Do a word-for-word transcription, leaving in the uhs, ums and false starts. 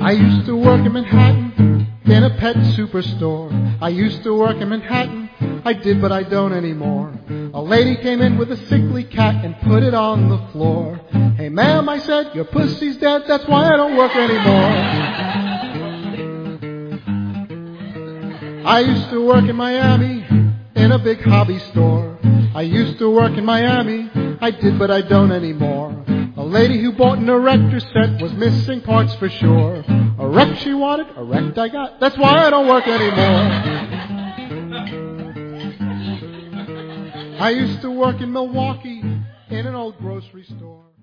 I used to work in Manhattan in a pet superstore. I used to work in Manhattan, I did, but I don't anymore. A lady came in with a sickly cat and put it on the floor. Hey ma'am, I said, your pussy's dead, that's why I don't work anymore. I used to work in Miami in a big hobby store. I used to work in Miami, I did, but I don't anymore. A lady who bought an erector set was missing parts for sure. A wreck she wanted, a wreck I got, that's why I don't work anymore. I used to work in Milwaukee in an old grocery store.